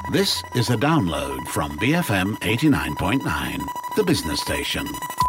This is a download from BFM 89.9, the business station.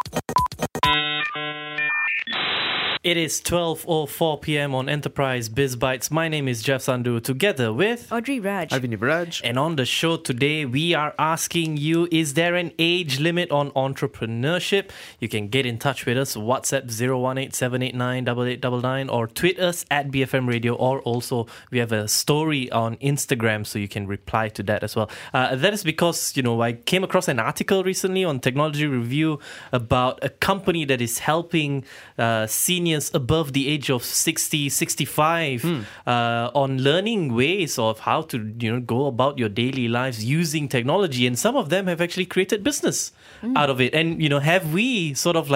It is 12:04 p.m. on Enterprise Biz Bites. My name is Jeff Sandhu, together with Audrey Raj. Arvind Raj. And on the show today, we are asking you, is there an age limit on entrepreneurship? You can get in touch with us, WhatsApp 018-789-8899 or tweet us at BFM Radio, or also we have a story on Instagram, so you can reply to that as well. That is because, I came across an article recently on Technology Review about a company that is helping seniors above the age of 60, 65 on learning ways of how to go about your daily lives using technology, and some of them have actually created business out of it. And have we sort of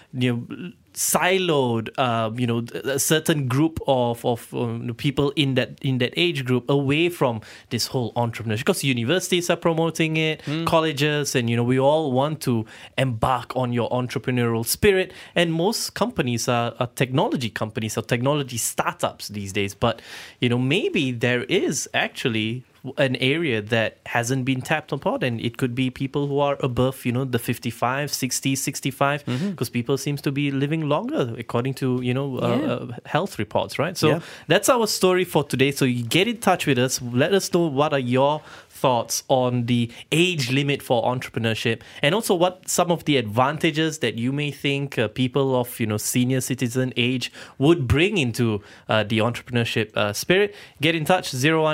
siloed a certain group of people in that age group away from this whole entrepreneurship, because universities are promoting it, colleges, and we all want to embark on your entrepreneurial spirit, and most companies are technology companies or technology startups these days. But maybe there is actually an area that hasn't been tapped upon, and it could be people who are above the 55, 60, 65, because people seems to be living longer according to health reports, right? So that's our story for today. So you get in touch with us, let us know what are your thoughts on the age limit for entrepreneurship, and also what some of the advantages that you may think people of senior citizen age would bring into the entrepreneurship spirit. Get in touch,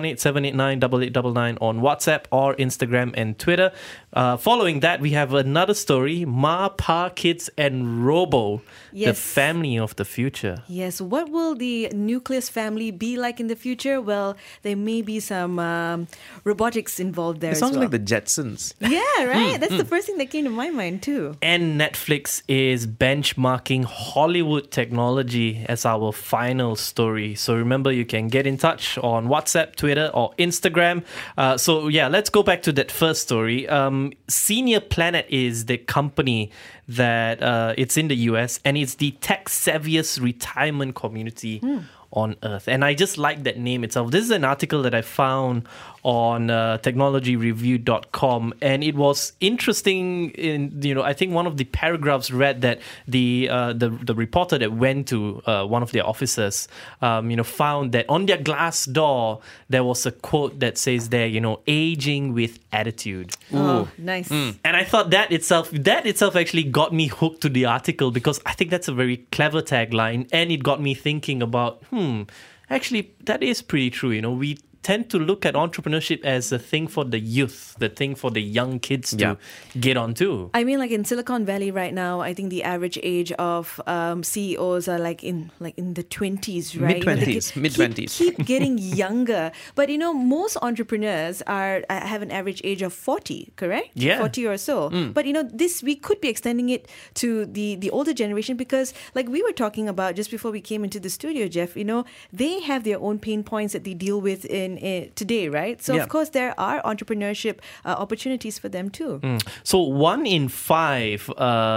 018-789-8899 on WhatsApp or Instagram and Twitter. Following that, we have another story, Ma, Pa, Kids and Robo, the family of the future. Yes, what will the nucleus family be like in the future? Well, there may be some robotics involved there. It sounds as well. like the Jetsons. Yeah, right? That's the first thing that came to my mind too. And Netflix is benchmarking Hollywood technology as our final story. So remember, you can get in touch on WhatsApp, Twitter or Instagram. Let's go back to that first story. Senior Planet is the company that it's in the US, and it's the tech-savviest retirement community on earth. And I just like that name itself. This is an article that I found on technologyreview.com, and it was interesting. I think one of the paragraphs read that the reporter that went to one of their offices found that on their glass door there was a quote that says there, aging with attitude. Oh, nice. And I thought that itself actually got me hooked to the article, because I think that's a very clever tagline, and it got me thinking about actually that is pretty true. We tend to look at entrepreneurship as a thing for the youth, the thing for the young kids to get onto. I mean, like in Silicon Valley right now, I think the average age of CEOs are like in the 20s, right? Mid-20s. Keep getting younger. But most entrepreneurs have an average age of 40, correct? Yeah. 40 or so. But this, we could be extending it to the older generation, because like we were talking about just before we came into the studio, Jeff, they have their own pain points that they deal with in today, right? So of course there are entrepreneurship opportunities for them too. So 1 in 5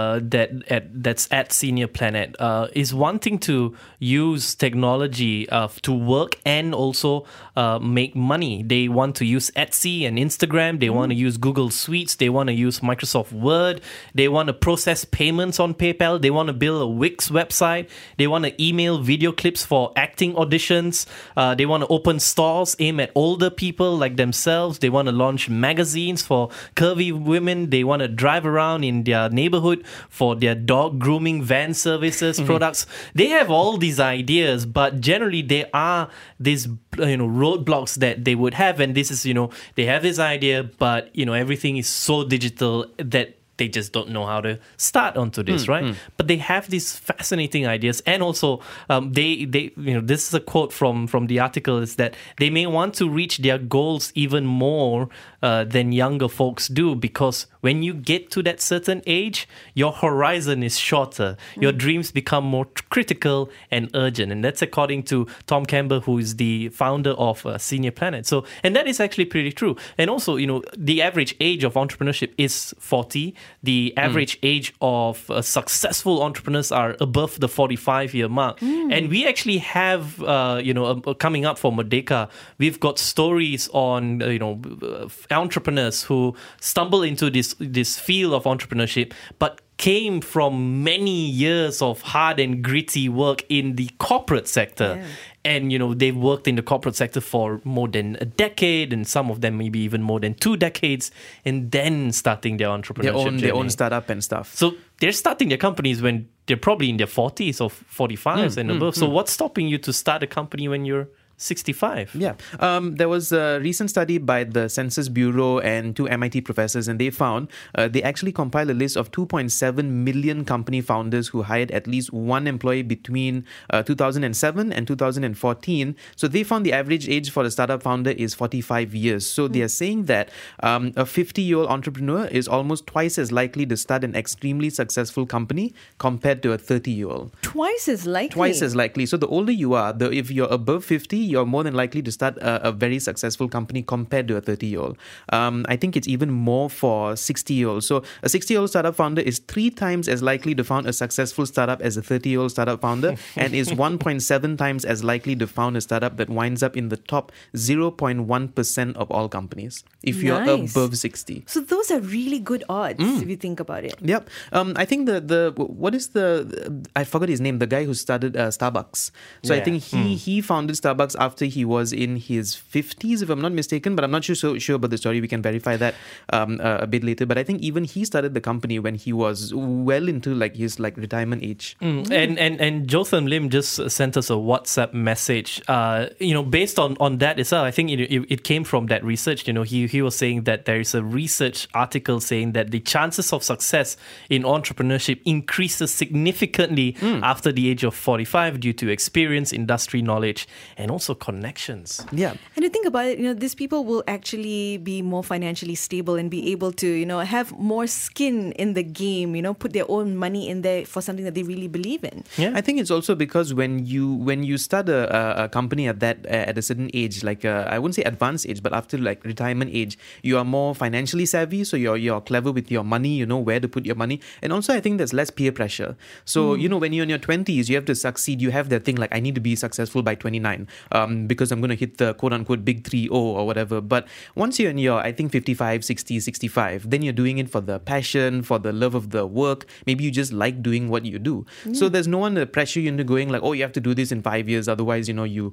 that's at Senior Planet is wanting to use technology to work and also make money. They want to use Etsy and Instagram. They want to use Google Suites. They want to use Microsoft Word. They want to process payments on PayPal. They want to build a Wix website. They want to email video clips for acting auditions. They want to open stores aim at older people like themselves. They want to launch magazines for curvy women. They want to drive around in their neighborhood for their dog grooming van services products. They have all these ideas, but generally there are these roadblocks that they would have, and this is they have this idea, but everything is so digital that they just don't know how to start onto this, right? But they have these fascinating ideas, and also they this is a quote from the article, is that they may want to reach their goals even more than younger folks do, because when you get to that certain age, your horizon is shorter. Your dreams become more critical and urgent, and that's according to Tom Campbell, who is the founder of Senior Planet. So, and that is actually pretty true. And also, the average age of entrepreneurship is 40. the average age of successful entrepreneurs are above the 45-year mark. And we actually have, coming up for Merdeka, we've got stories on, entrepreneurs who stumble into this field of entrepreneurship, but came from many years of hard and gritty work in the corporate sector. Yeah. And, they've worked in the corporate sector for more than a decade, and some of them maybe even more than 2 decades, and then starting their entrepreneurship Their own journey. startup and stuff. So they're starting their companies when they're probably in their 40s or 45s and above. So what's stopping you to start a company when you're 65? Yeah. There was a recent study by the Census Bureau and 2 MIT professors, and they found they actually compiled a list of 2.7 million company founders who hired at least one employee between 2007 and 2014. So they found the average age for a startup founder is 45 years. So they are saying that a 50-year-old entrepreneur is almost twice as likely to start an extremely successful company compared to a 30-year-old. Twice as likely. Twice as likely. So the older you are, if you're above 50, you're more than likely to start a very successful company compared to a 30-year-old. I think it's even more for 60-year-olds. So a 60-year-old startup founder is 3 times as likely to found a successful startup as a 30-year-old startup founder, and is 1.7 times as likely to found a startup that winds up in the top 0.1% of all companies if you're Nice. above 60. So those are really good odds if you think about it. Yep. I think I forgot his name, the guy who started Starbucks. So I Yeah. think he founded Starbucks after he was in his 50s, if I'm not mistaken, but I'm not sure about the story. We can verify that a bit later. But I think even he started the company when he was well into his retirement age. And Jotham Lim just sent us a WhatsApp message. Based on that itself, I think it came from that research. He was saying that there is a research article saying that the chances of success in entrepreneurship increases significantly after the age of 45 due to experience, industry knowledge, and also connections. Yeah. And to think about it, these people will actually be more financially stable and be able to, have more skin in the game, put their own money in there for something that they really believe in. Yeah. I think it's also because when you start a company at a certain age, I wouldn't say advanced age, but after retirement age, you are more financially savvy, so you're clever with your money, you know where to put your money. And also I think there's less peer pressure. So when you're in your 20s, you have to succeed. You have that thing I need to be successful by 29 because I'm going to hit the quote unquote big 3-0 or whatever. But once you're in your, I think 55, 60, 65, then you're doing it for the passion, for the love of the work. Maybe you just like doing what you do. So there's no one to pressure you into going you have to do this in 5 years, otherwise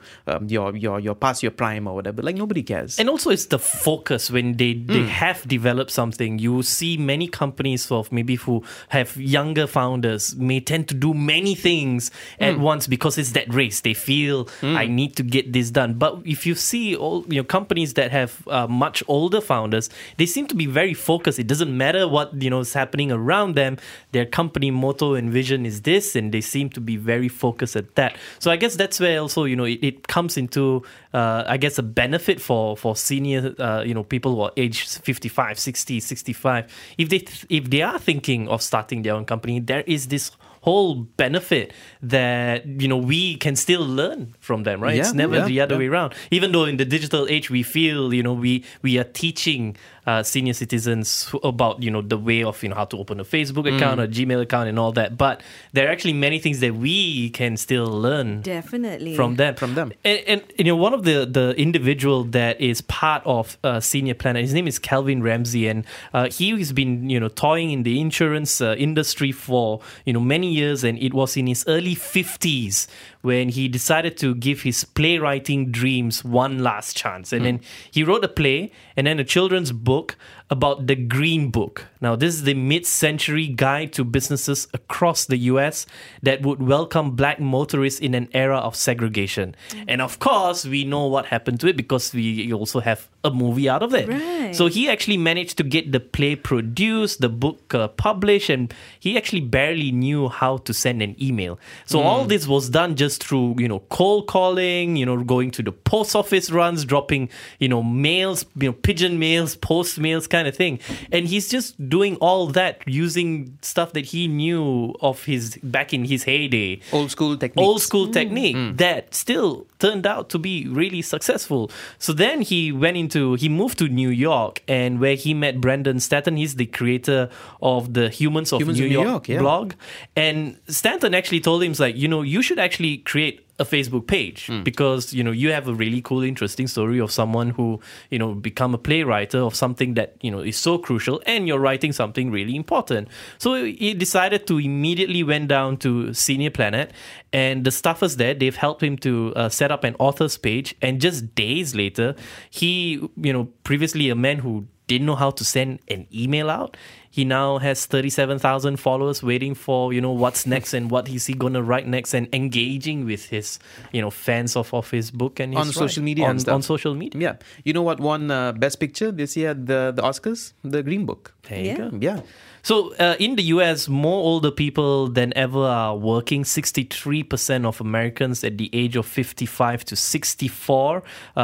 you're past your prime or whatever. Nobody cares. And also, it's the focus when they have developed something. You see many companies of maybe who have younger founders may tend to do many things at once because it's that race. They feel I need to get this done. But if you see all companies that have much older founders, they seem to be very focused. It doesn't matter what is happening around them. Their company motto and vision is this, and they seem to be very focused at that. So I guess that's where also it comes into I guess a benefit for senior people who are aged 55, 60, 65. If they are thinking of starting their own company, there is this whole benefit that we can still learn from them, right? It's never the other way around. Even though in the digital age we feel we are teaching senior citizens about the way of how to open a Facebook account, a Gmail account, and all that. But there are actually many things that we can still learn Definitely from them. And one of the individual that is part of Senior Planet, his name is Calvin Ramsey, and he has been toying in the insurance industry for many years, and it was in his early 50s when he decided to give his playwriting dreams one last chance. And then he wrote a play and then a children's book about the Green Book. Now, this is the mid-century guide to businesses across the US that would welcome black motorists in an era of segregation. And of course, we know what happened to it because we also have a movie out of it. Right. So he actually managed to get the play produced, the book published, and he actually barely knew how to send an email. So all this was done just goes through, cold calling, going to the post office runs, dropping, mails, pigeon mails, post mails kind of thing. And he's just doing all that using stuff that he knew of back in his heyday. Old school technique That still turned out to be really successful. So then he moved to New York, and where he met Brandon Stanton. He's the creator of the Humans of New York blog. And Stanton actually told him, you should actually create a Facebook page because, you have a really cool, interesting story of someone who, become a playwright of something that, is so crucial, and you're writing something really important. So he decided to immediately went down to Senior Planet, and the staffers there, they've helped him to set up an author's page. And just days later, he, previously a man who didn't know how to send an email out, he now has 37,000 followers waiting for, what's next and what is he going to write next, and engaging with his, fans of his book and his on social media and stuff. On social media. Yeah. You know what won Best Picture this year at the Oscars? The Green Book. There you go. Yeah. So in the US, more older people than ever are working. 63% of Americans at the age of 55 to 64.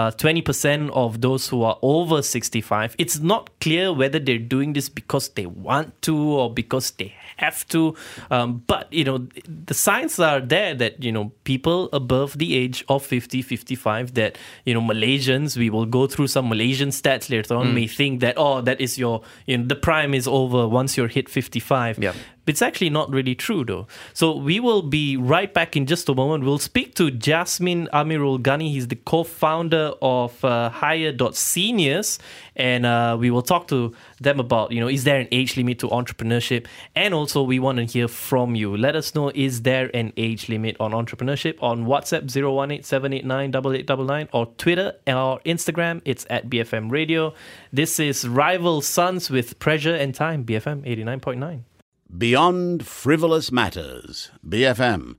20% of those who are over 65. It's not clear whether they're doing this because they want to or because they have to. But, the signs are there that, people above the age of 50, 55, that, Malaysians, we will go through some Malaysian stats later on, may think that, that is your, the prime is over once you're hit 55. Yeah. It's actually not really true, though. So we will be right back in just a moment. We'll speak to Jasmine Amirul Ghani. He's the co-founder of Hire.Seniors. And we will talk to them about, is there an age limit to entrepreneurship? And also, we want to hear from you. Let us know, is there an age limit on entrepreneurship? On WhatsApp, 018-789-8899, or Twitter or Instagram, it's at BFM Radio. This is Rival Sons with Pressure and Time, BFM 89.9. Beyond Frivolous Matters, BFM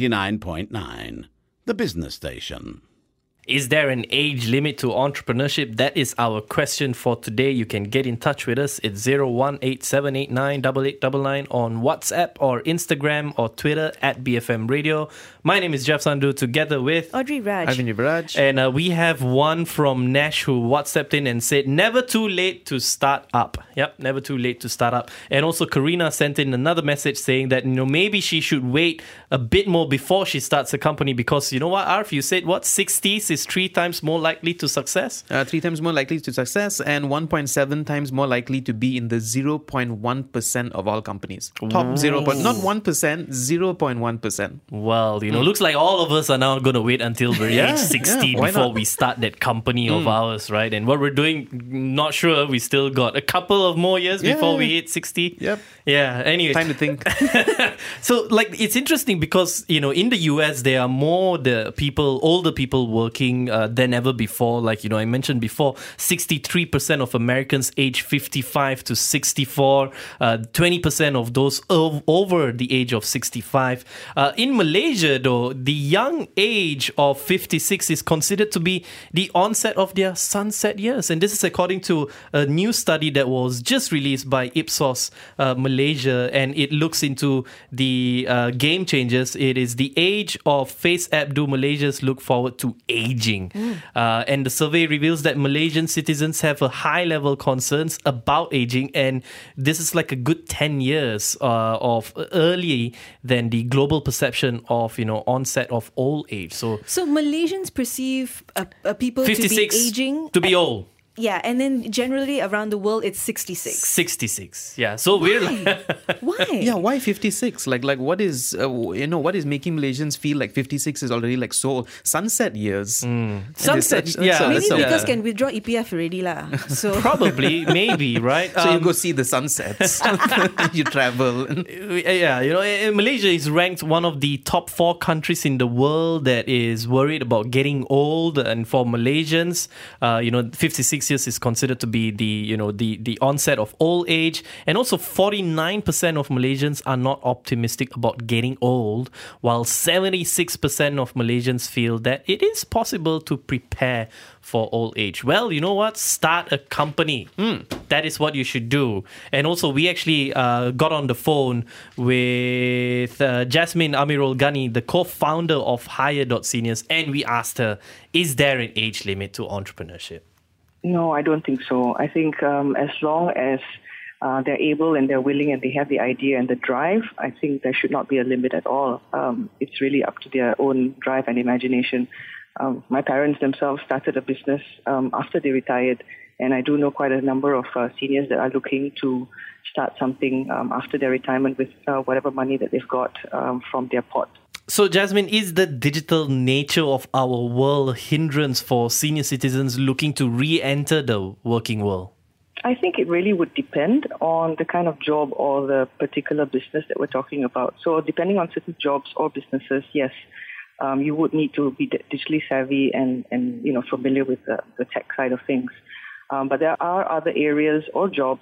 89.9, the business station. Is there an age limit to entrepreneurship? That is our question for today. You can get in touch with us. It's 018-789-8899 on WhatsApp or Instagram or Twitter at BFM Radio. My name is Jeff Sandhu, together with Audrey Raj. Ivan Yuvraj. And we have one from Nash who WhatsApped in and said, never too late to start up. Yep, never too late to start up. And also Karina sent in another message saying that, maybe she should wait a bit more before she starts a company because, you know what, Arf, you said, 60s is 3 times more likely to success? 3 times more likely to success and 1.7 times more likely to be in the 0.1% of all companies. Top 0. Not 1%, 0.1%. Well, looks like all of us are now going to wait until we're age 60 before we start that company of ours, right? And what we're doing, not sure. We still got a couple of more years before we hit 60. Yep. Yeah, anyway. Time to think. So, it's interesting because, in the US, there are more older people working than ever before. I mentioned before, 63% of Americans aged 55 to 64, 20% of those over the age of 65. In Malaysia, though, the young age of 56 is considered to be the onset of their sunset years. And this is according to a new study that was just released by Ipsos Malaysia, and it looks into the game changers. It is the age of face app do Malaysians look forward to aging. And the survey reveals that Malaysian citizens have a high level concerns about aging, and this is like a good 10 years of early than the global perception of onset of old age. So Malaysians perceive people 56 to be aging, to be old. Yeah, and then generally around the world it's 66. 66. Yeah. So we're Why? Yeah, why 56? Like what is what is making Malaysians feel like 56 is already so sunset years? Sunset, yeah. Maybe because can withdraw EPF already lah. So probably, maybe, right? So you go see the sunsets. You travel. Yeah, Malaysia is ranked one of the top 4 countries in the world that is worried about getting old. And for Malaysians, 56 36 years is considered to be the onset of old age, and also 49% of Malaysians are not optimistic about getting old, while 76% of Malaysians feel that it is possible to prepare for old age. Well, you know what? Start a company. That is what you should do. And also, we actually got on the phone with Jasmine Amirul Ghani, the co-founder of Hire.Seniors, and we asked her, is there an age limit to entrepreneurship? No, I don't think so. I think as long as they're able and they're willing and they have the idea and the drive, I think there should not be a limit at all. It's really up to their own drive and imagination. My parents themselves started a business after they retired, and I do know quite a number of seniors that are looking to start something after their retirement with whatever money that they've got from their pot. So, Jasmine, is the digital nature of our world a hindrance for senior citizens looking to re-enter the working world? I think it really would depend on the kind of job or the particular business that we're talking about. So depending on certain jobs or businesses, yes, you would need to be digitally savvy and familiar with the tech side of things. But there are other areas or jobs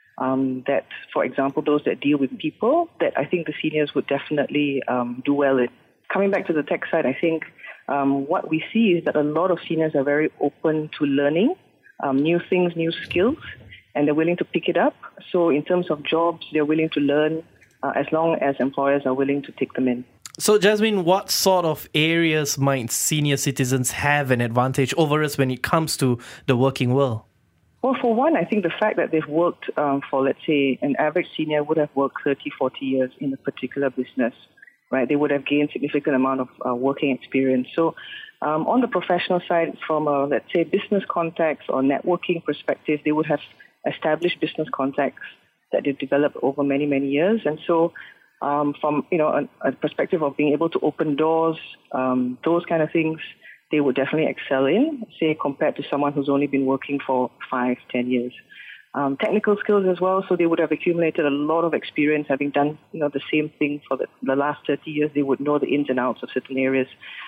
that, for example, those that deal with people, that I think the seniors would definitely do well in. Coming back to the tech side, I think what we see is that a lot of seniors are very open to learning new things, new skills, and they're willing to pick it up. So in terms of jobs, they're willing to learn as long as employers are willing to take them in. So, Jasmine, what sort of areas might senior citizens have an advantage over us when it comes to the working world? Well, for one, I think the fact that they've worked for, let's say, an average senior would have worked 30, 40 years in a particular business, right? They would have gained significant amount of working experience. So on the professional side, from a, let's say, business contacts or networking perspective, they would have established business contacts that they've developed over many, many years. And so from, a perspective of being able to open doors, those kind of things, they would definitely excel in, say, compared to someone who's only been working for 5, 10 years. Technical skills as well, so they would have accumulated a lot of experience having done, the same thing for the last 30 years. They would know the ins and outs of certain areas.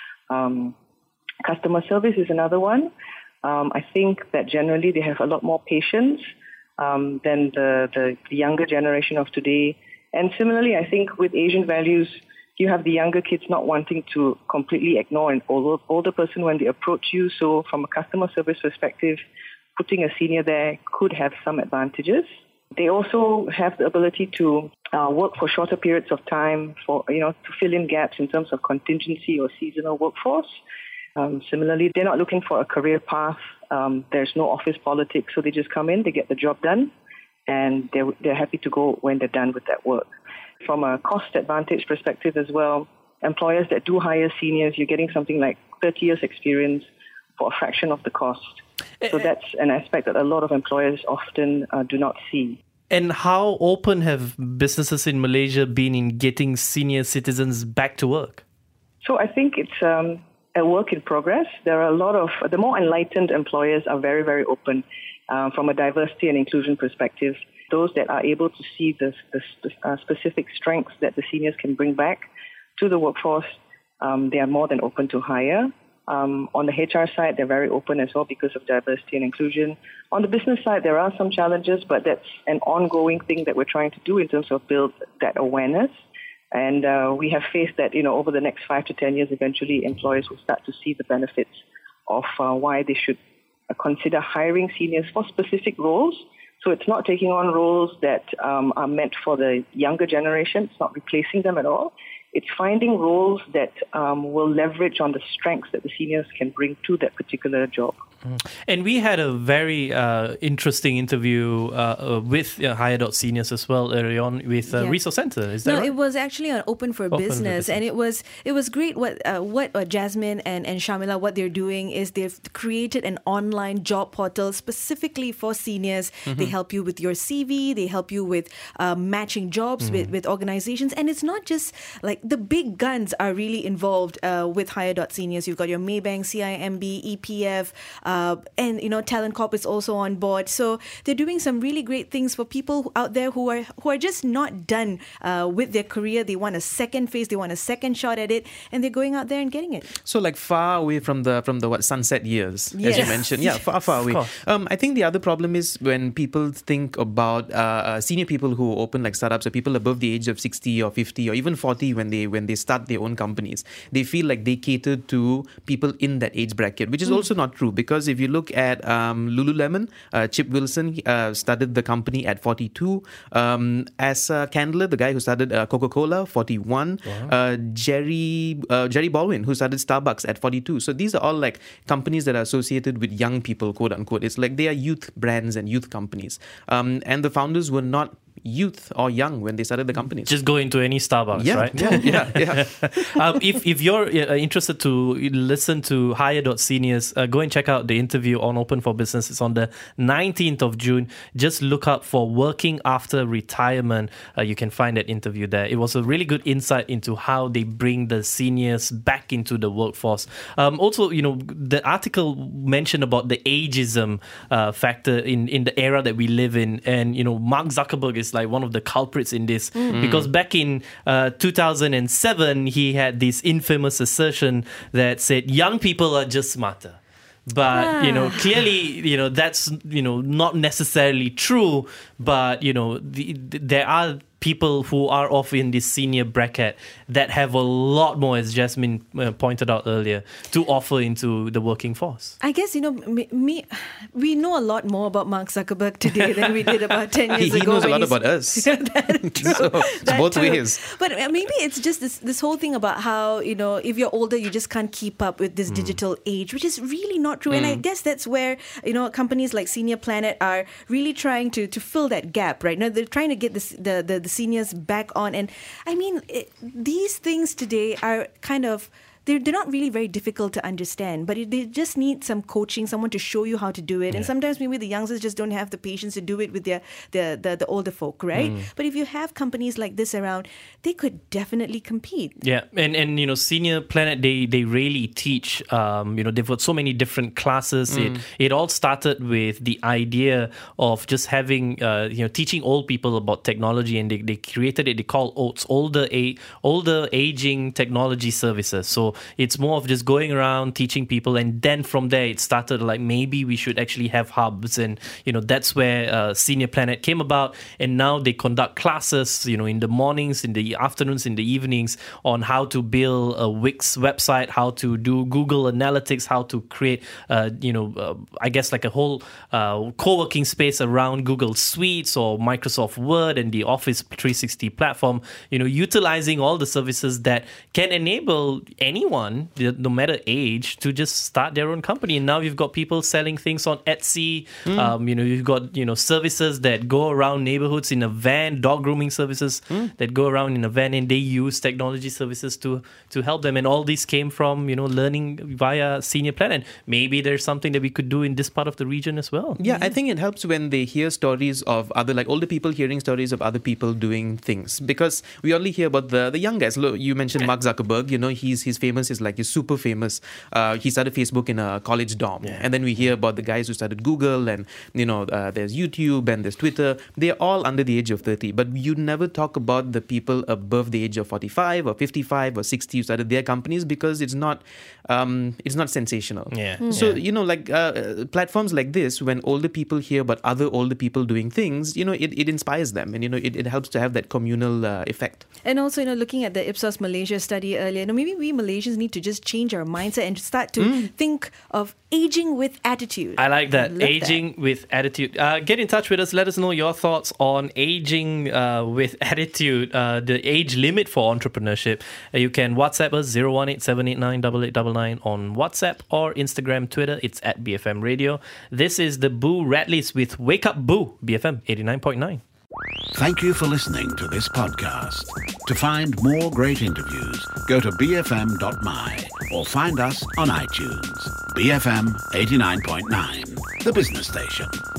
Customer service is another one. I think that generally they have a lot more patience than the younger generation of today. And similarly, I think with Asian values, you have the younger kids not wanting to completely ignore an older person when they approach you. So from a customer service perspective, putting a senior there could have some advantages. They also have the ability to work for shorter periods of time to fill in gaps in terms of contingency or seasonal workforce. Similarly, they're not looking for a career path. There's no office politics, so they just come in, they get the job done, and they're happy to go when they're done with that work. From a cost advantage perspective as well, employers that do hire seniors, you're getting something like 30 years experience for a fraction of the cost. So that's an aspect that a lot of employers often do not see. And how open have businesses in Malaysia been in getting senior citizens back to work? So I think it's a work in progress. There are a lot of, the more enlightened employers are very, very open from a diversity and inclusion perspective. Those that are able to see the specific strengths that the seniors can bring back to the workforce, they are more than open to hire. On the HR side, they're very open as well because of diversity and inclusion. On the business side, there are some challenges, but that's an ongoing thing that we're trying to do in terms of build that awareness. And we have faith that, over the next 5 to 10 years, eventually employers will start to see the benefits of why they should consider hiring seniors for specific roles. So it's not taking on roles that are meant for the younger generation. It's not replacing them at all. It's finding roles that will leverage on the strengths that the seniors can bring to that particular job. And we had a very interesting interview with Hire.Seniors as well early on with Resource Centre. Is that right? It was actually on Open for Business, and it was great. What Jasmine and Shamila, what they're doing is they've created an online job portal specifically for seniors. Mm-hmm. They help you with your CV, they help you with matching jobs with organizations, and it's not just like the big guns are really involved with Hire.Seniors. You've got your Maybank, CIMB, EPF. and Talent Corp is also on board. So they're doing some really great things for people out there who are just not done with their career. They want a second phase, they want a second shot at it, and they're going out there and getting it. So like far away from the sunset years, as you mentioned. Yeah, far away. I think the other problem is when people think about senior people who open like startups, or people above the age of 60 or 50 or even 40 when they start their own companies, they feel like they cater to people in that age bracket, which is also not true, because if you look at Lululemon, Chip Wilson started the company at 42. Asa Candler, the guy who started Coca-Cola, 41. Wow. Jerry Baldwin, who started Starbucks at 42. So these are all like companies that are associated with young people, quote unquote. It's like they are youth brands and youth companies. And the founders were not youth or young when they started the companies. Just go into any Starbucks, right? Yeah. If you're interested to listen to Hire.Seniors, go and check out the interview on Open for Business. It's on the 19th of June. Just look up for Working After Retirement. You can find that interview there. It was a really good insight into how they bring the seniors back into the workforce. Also, the article mentioned about the ageism factor in the era that we live in. And, Mark Zuckerberg is like one of the culprits in this, because back in 2007 he had this infamous assertion that said young people are just smarter. But clearly that's not necessarily true, but there are people who are off in this senior bracket that have a lot more, as Jasmine pointed out earlier, to offer into the working force. I guess, we know a lot more about Mark Zuckerberg today than we did about 10 years ago. He knows a lot about us. That's true. So it's both ways. But maybe it's just this whole thing about how, if you're older, you just can't keep up with this digital age, which is really not true. And I guess that's where, companies like Senior Planet are really trying to fill that gap, right? Now, they're trying to get the seniors back on. And I mean, these things today are kind of, they're not really very difficult to understand, but they just need some coaching, someone to show you how to do it. Yeah. And sometimes maybe the youngsters just don't have the patience to do it with the older folk, right? But if you have companies like this around, they could definitely compete. Yeah, and Senior Planet, they really teach. They've got so many different classes. It all started with the idea of just having teaching old people about technology, and they created it. They call OATS, older aging technology services. So it's more of just going around teaching people, and then from there it started like maybe we should actually have hubs, and that's where Senior Planet came about. And now they conduct classes in the mornings, in the afternoons, in the evenings on how to build a Wix website, how to do Google Analytics, how to create I guess like a whole co-working space around Google Suites or Microsoft Word and the Office 360 platform, utilizing all the services that can enable anyone, no matter age, to just start their own company. And now you've got people selling things on Etsy. You've got services that go around neighborhoods in a van, dog grooming services that go around in a van, and they use technology services to help them. And all these came from learning via Senior Planet. Maybe there's something that we could do in this part of the region as well. Yeah, I think it helps when they hear stories of other, like older people hearing stories of other people doing things, because we only hear about the young guys. Look, you mentioned Mark Zuckerberg. He's famous. He's super famous. He started Facebook in a college dorm, and then we hear about the guys who started Google, and there's YouTube and there's Twitter. They're all under the age of 30, but you never talk about the people above the age of 45 or 55 or 60 who started their companies, because it's not sensational. So platforms like this, when older people hear about other older people doing things, it inspires them, and it helps to have that communal effect. And also, looking at the Ipsos Malaysia study earlier, maybe we Malaysians need to just change our mindset and start to think of aging with attitude. I like that. Aging with attitude. Get in touch with us. Let us know your thoughts on aging with attitude, the age limit for entrepreneurship. You can WhatsApp us 018-789-8899 on WhatsApp or Instagram, Twitter. It's at BFM Radio. This is the Boo Radleys with Wake Up Boo, BFM 89.9. Thank you for listening to this podcast. To find more great interviews, go to bfm.my or find us on iTunes. BFM 89.9, the business station.